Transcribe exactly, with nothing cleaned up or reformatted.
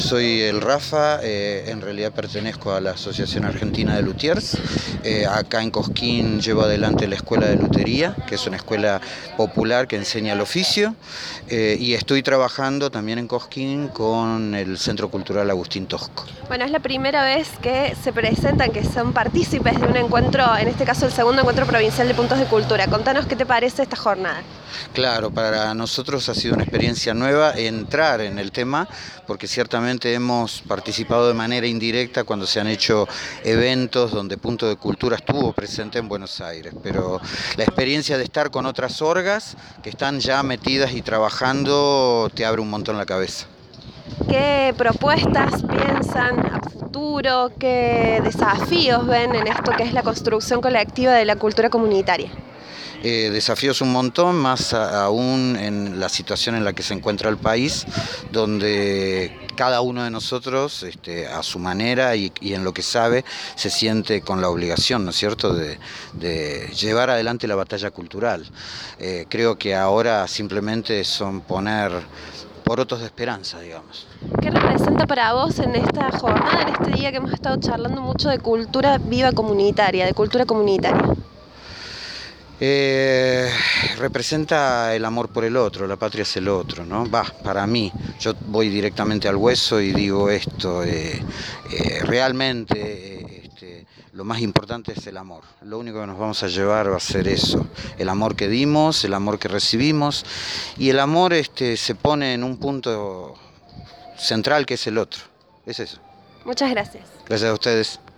Soy el Rafa, eh, en realidad pertenezco a la Asociación Argentina de Luthiers. Eh, acá en Cosquín llevo adelante la Escuela de Lutería, que es una escuela popular que enseña el oficio, eh, y estoy trabajando también en Cosquín con el Centro Cultural Agustín Tosco. Bueno, es la primera vez que se presentan, que son partícipes de un encuentro, en este caso el segundo encuentro provincial de puntos de cultura. Contanos qué te parece esta jornada. Claro, para nosotros ha sido una experiencia nueva entrar en el tema, porque ciertamente hemos participado de manera indirecta cuando se han hecho eventos donde Punto de Cultura estuvo presente en Buenos Aires, pero la experiencia de estar con otras orgas que están ya metidas y trabajando te abre un montón la cabeza. ¿Qué propuestas piensan a futuro? ¿Qué desafíos ven en esto que es la construcción colectiva de la cultura comunitaria? Eh, desafíos un montón, más a, aún en la situación en la que se encuentra el país, donde cada uno de nosotros, este, a su manera y, y en lo que sabe, se siente con la obligación, ¿no es cierto?, de, de llevar adelante la batalla cultural. Eh, creo que ahora simplemente son poner porotos de esperanza, digamos. ¿Qué representa para vos en esta jornada, en este día que hemos estado charlando mucho de cultura viva comunitaria, de cultura comunitaria? Eh, representa el amor por el otro, la patria es el otro, ¿no? Va, para mí, yo voy directamente al hueso y digo esto, eh, eh, realmente eh, este, lo más importante es el amor, lo único que nos vamos a llevar va a ser eso, el amor que dimos, el amor que recibimos, y el amor este, se pone en un punto central que es el otro, es eso. Muchas gracias. Gracias a ustedes.